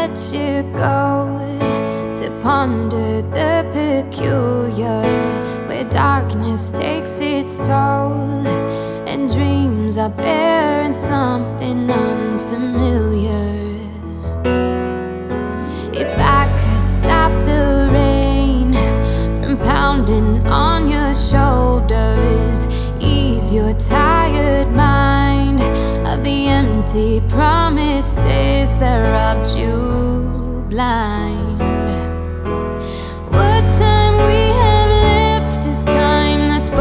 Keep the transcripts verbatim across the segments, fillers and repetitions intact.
let you go to ponder the peculiar, where darkness takes its toll and dreams are bearing something unfamiliar. If I could stop the rain from pounding on your shoulders, ease your tired mind of the empty promises that robbed you blind. What time we have left is time that's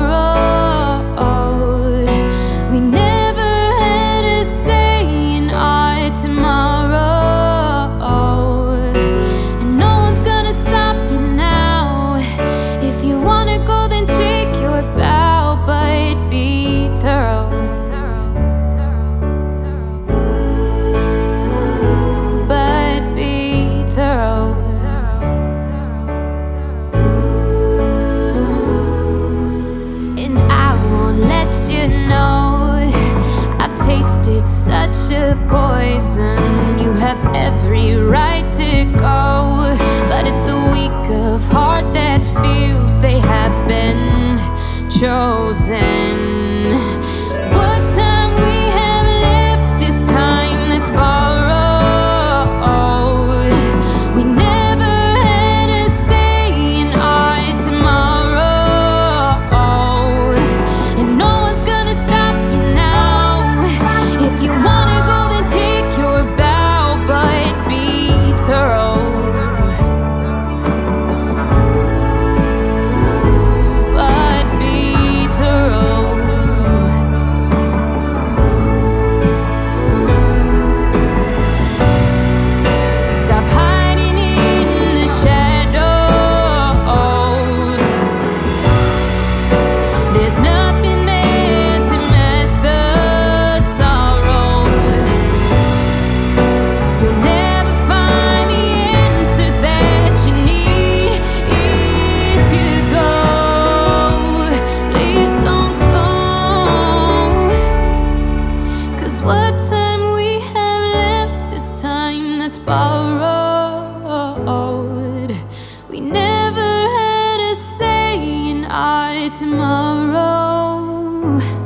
borrowed. We never had a say in our tomorrow, and no one's gonna stop you now. If you wanna go, then take your bow, but be thorough. You know, I've tasted such a poison. You have every right to go, but it's the weak of heart that feels they have been chosen. What time we have left is time that's borrowed. We never had a say in our tomorrow, and no you wanna go, then take your bow, but be thorough. But be thorough. Stop hiding in the shadows. There's nothing there to mask the what time we have left is time that's borrowed. We never had a say in our tomorrow.